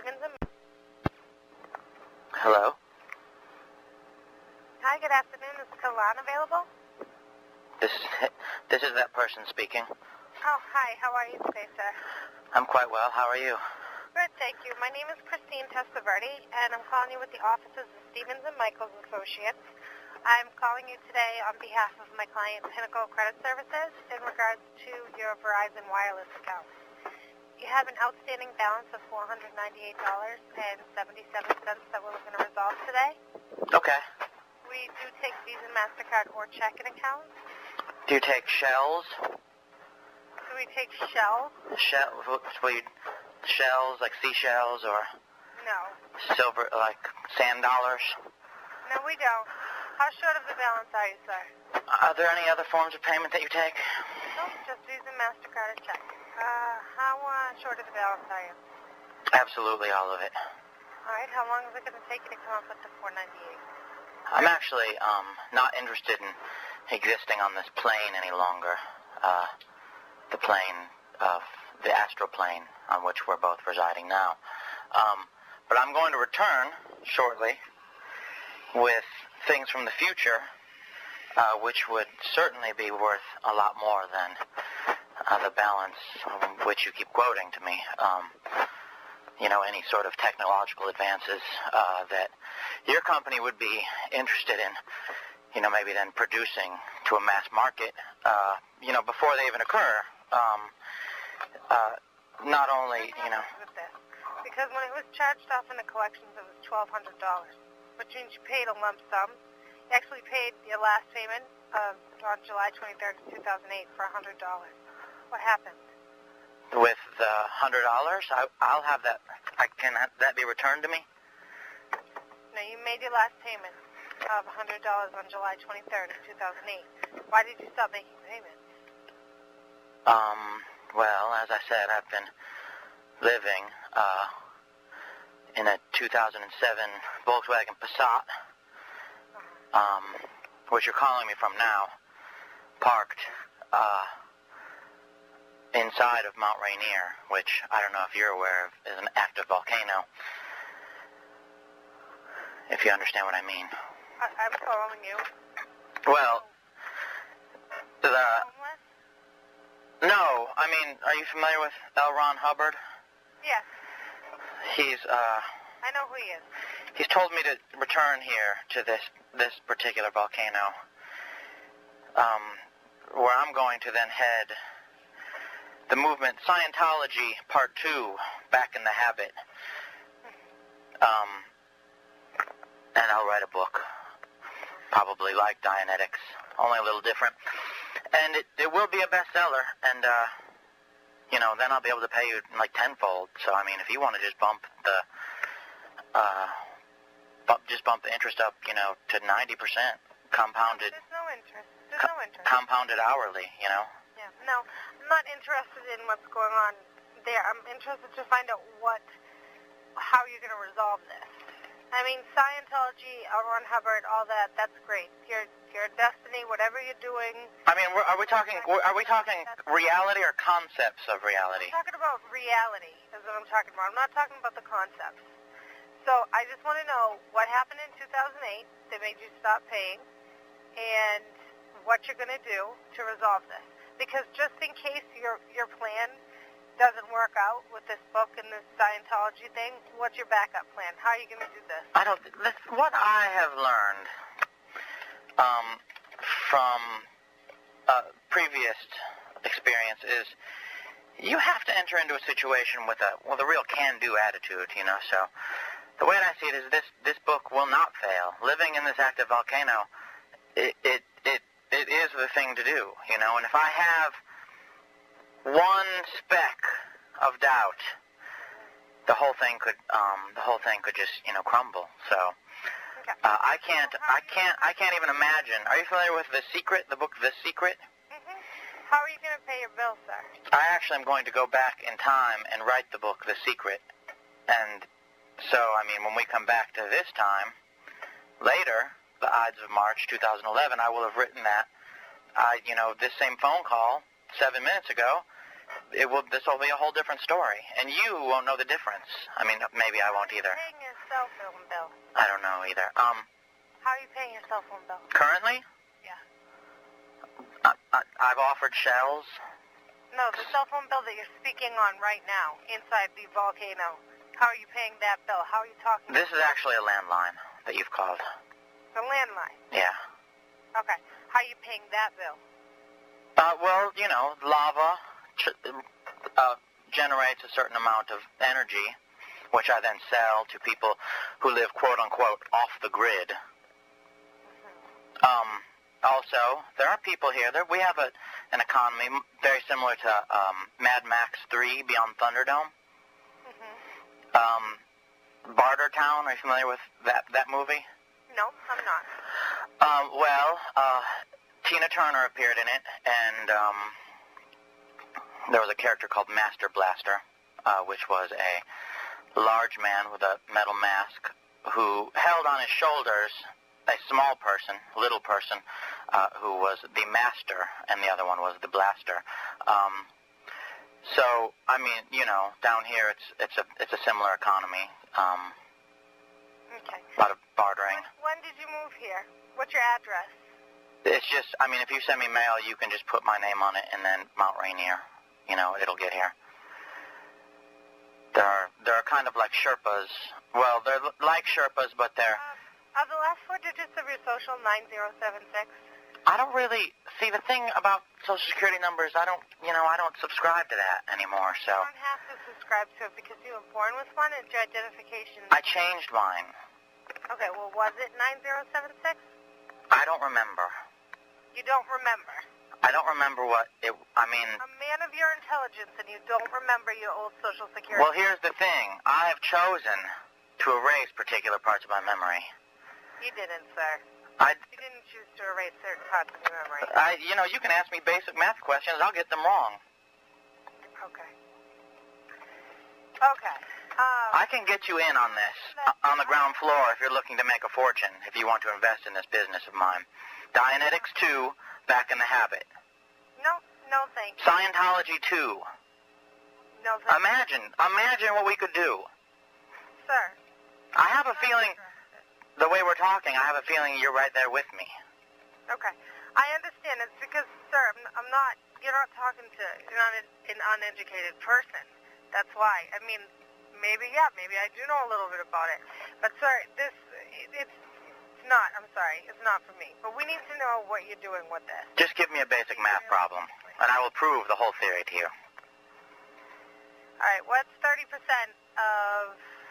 Stevens and... Hello? Hi, good afternoon. Is Kalan available? This is that person speaking. Oh, hi. How are you today, sir? I'm quite well. How are you? Good, thank you. My name is Christine Testaverde, and I'm calling you with the offices of Stevens & Michaels Associates. I'm calling you today on behalf of my client, Pinnacle Credit Services, in regards to your Verizon Wireless account. You have an outstanding balance of $498.77 that we're looking to resolve today. Okay. We do take Visa, MasterCard, or checking accounts. Do you take shells? Do we take shells? Shells, like seashells, or No. silver, like sand dollars? No, we don't. How short of the balance are you, sir? Are there any other forms of payment that you take? No, just Visa, MasterCard, or check. How short of the balance are you? Absolutely all of it. All right, how long is it going to take you to come up with the $498? I'm actually not interested in existing on this plane any longer. The plane of the astral plane on which we're both residing now. But I'm going to return shortly with things from the future, which would certainly be worth a lot more than the balance which you keep quoting to me. Any sort of technological advances that your company would be interested in, maybe then producing to a mass market, before they even occur. Not only, Because when it was charged off in the collections, it was $1,200, which means you paid a lump sum. You actually paid your last payment on July 23rd, 2008 for $100. What happened? With the $100, I'll have that. Can that be returned to me? No, you made your last payment of $100 on July 23rd of 2008. Why did you stop making payments? Well, as I said, I've been living in a 2007 Volkswagen Passat, which you're calling me from now, parked inside of Mount Rainier, which I don't know if you're aware of is an active volcano, if you understand what I mean. I'm following you. Well, Homeless? No, are you familiar with L. Ron Hubbard? Yes. I know who he is. He's told me to return here to this particular volcano, where I'm going to then head the movement Scientology Part 2, Back in the Habit. And I'll write a book, probably like Dianetics, only a little different. And it will be a bestseller, and, then I'll be able to pay you like tenfold. So, if you want to just bump the interest up, to 90%, compounded. There's no interest. Compounded hourly, Yeah. No, I'm not interested in what's going on there. I'm interested to find out how you're going to resolve this. Scientology, L. Ron Hubbard, all that's great. Your destiny, whatever you're doing. Are we talking reality or concepts of reality? I'm talking about reality is what I'm talking about. I'm not talking about the concepts. So I just want to know what happened in 2008 that made you stop paying and what you're going to do to resolve this. Because just in case your plan doesn't work out with this book and this Scientology thing, what's your backup plan? How are you going to do this? What I have learned from previous experience is you have to enter into a situation with a real can-do attitude, So the way I see it is this book will not fail. Living in this active volcano, it is the thing to do, And if I have one speck of doubt, the whole thing could just crumble. So I can't even imagine. Are you familiar with The Secret, the book The Secret? Mm-hmm. How are you going to pay your bill, sir? I actually am going to go back in time and write the book The Secret, and so when we come back to this time later, the Ides of March 2011, I will have written that. This same phone call 7 minutes ago This will be a whole different story, and you won't know the difference. I mean, maybe I won't either. How are you paying your cell phone bill? I don't know either. How are you paying your cell phone bill? Currently? Yeah. I've offered shells. No, the cell phone bill that you're speaking on right now, inside the volcano. How are you paying that bill? How are you talking? This is actually a landline that you've called. The landline? Yeah. Okay. How are you paying that bill? Well, you know, lava generates a certain amount of energy, which I then sell to people who live, quote-unquote, off the grid. Also, there are people here. We have an economy very similar to Mad Max 3 Beyond Thunderdome. Bartertown, are you familiar with that movie? No, I'm not. Tina Turner appeared in it, and there was a character called Master Blaster, which was a large man with a metal mask who held on his shoulders a small person, little person, who was the master, and the other one was the blaster. So, I mean, you know, down here it's a similar economy. Okay. A lot of bartering. When did you move here? What's your address? It's just, I mean, if you send me mail, you can just put my name on it and then Mount Rainier. You know, it'll get here. There are kind of like Sherpas. Well, they're like Sherpas, but they're... Are the last four digits of your social 9076? I don't really... See, the thing about Social Security numbers, I don't subscribe to that anymore, so... You don't have to subscribe to it because you were born with one. It's your identification. I changed mine. Okay, well, was it 9076? I don't remember. You don't remember? I don't remember what it... I mean... A man of your intelligence and you don't remember your old Social Security. Well, here's the thing. I have chosen to erase particular parts of my memory. You didn't, sir. You didn't choose to erase certain parts of your memory. You can ask me basic math questions. I'll get them wrong. Okay. Okay. I can get you in on this, on the ground floor, if you're looking to make a fortune, if you want to invest in this business of mine. Dianetics 2, Back in the Habit. No, thank you. Scientology 2. No, thank you. Imagine what we could do. Sir. I have a feeling, the way we're talking, I have a feeling you're right there with me. Okay. I understand. It's because, sir, you're not talking to an uneducated person. That's why. I mean, maybe I do know a little bit about it. But, sir, it's not, I'm sorry, it's not for me. But we need to know what you're doing with this. Just give me a basic math problem, and I will prove the whole theory to you. All right, what's 30% of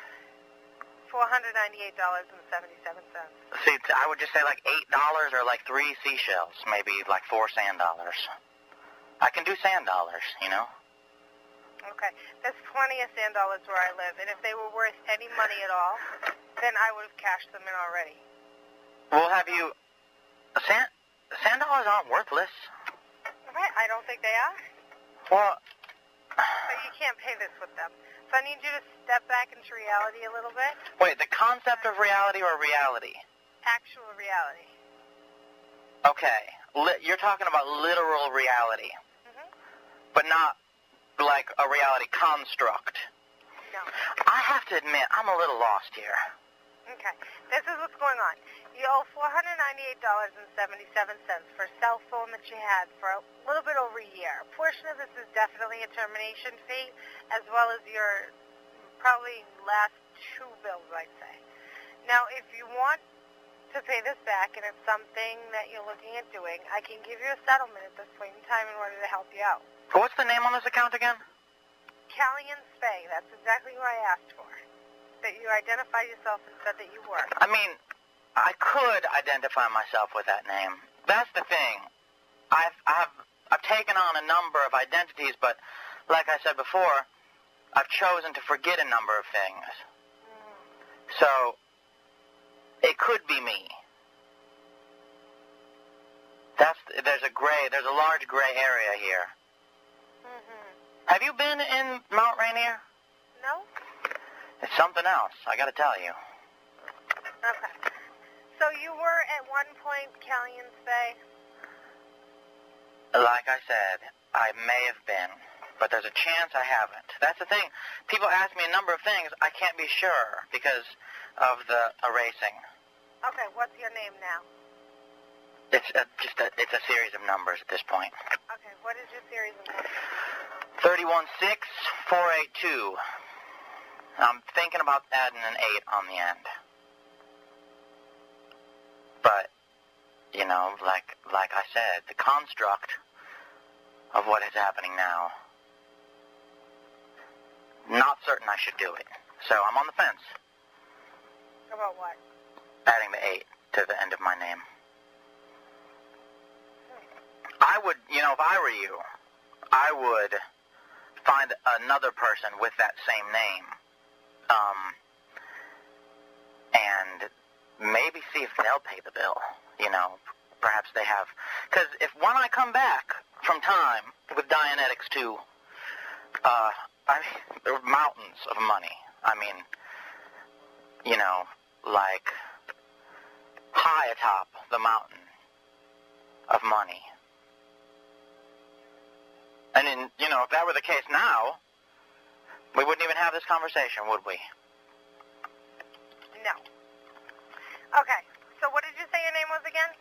$498.77? See, I would just say like $8 or like 3 seashells, maybe like 4 sand dollars. I can do sand dollars, you know? Okay. There's plenty of sand dollars where I live, and if they were worth any money at all, then I would have cashed them in already. Well, have you... Sand dollars aren't worthless. Right, I don't think they are. Well... So you can't pay this with them. So I need you to step back into reality a little bit. Wait, the concept of reality or reality? Actual reality. Okay. You're talking about literal reality. Mm-hmm. But not like a reality construct. No. I have to admit, I'm a little lost here. Okay. This is what's going on. You owe $498.77 for a cell phone that you had for a little bit over a year. A portion of this is definitely a termination fee, as well as your probably last 2 bills, I'd say. Now, if you want to pay this back and it's something that you're looking at doing, I can give you a settlement at this point in time in order to help you out. What's the name on this account again? Callian Spay. That's exactly who I asked for. That you identified yourself and said that you were. I mean, I could identify myself with that name. That's the thing. I've taken on a number of identities, but like I said before, I've chosen to forget a number of things. So, it could be me. There's a large gray area here. Mm-hmm. Have you been in Mount Rainier? No. It's something else, I gotta tell you. Okay. So you were at one point Callian Spay? Like I said, I may have been. but there's a chance I haven't. That's the thing. People ask me a number of things. I can't be sure because of the erasing. Okay, what's your name now? It's it's a series of numbers at this point. Okay, what is your series of numbers? 316482. I'm thinking about adding an 8 on the end. But, you know, like I said, the construct of what is happening now, not certain I should do it. So I'm on the fence. About what? Adding the 8 to the end of my name. I would, you know, if I were you, I would find another person with that same name, and maybe see if they'll pay the bill. You know, perhaps they have. Because if when I come back from time with Dianetics 2, there were mountains of money. I mean, you know, like high atop the mountain of money. And, you know, if that were the case now, we wouldn't even have this conversation, would we? No. Okay, so what did you say your name was again?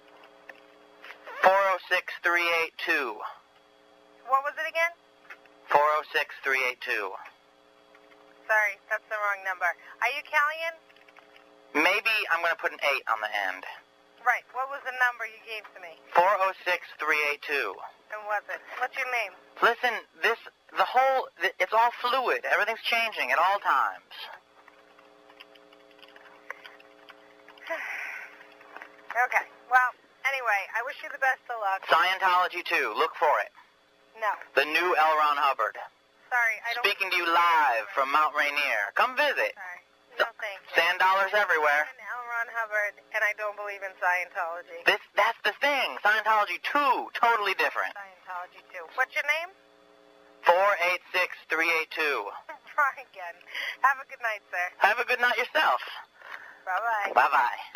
406382. What was it again? 406382. Sorry, that's the wrong number. Are you Callian? Maybe I'm going to put an 8 on the end. Right, what was the number you gave to me? 406382. And was it? What's your name? Listen, it's all fluid. Everything's changing at all times. Okay, well, anyway, I wish you the best of luck. Scientology 2, look for it. No. The new L. Ron Hubbard. Sorry, I don't... Speaking to you live from Mount Rainier. Come visit. Sorry. No, thanks. Sand dollars everywhere. I'm L. Ron Hubbard, and I don't believe in Scientology. That's the thing. Scientology 2, totally different. Scientology 2. What's your name? 486382. Try again. Have a good night, sir. Have a good night yourself. Bye-bye. Bye-bye.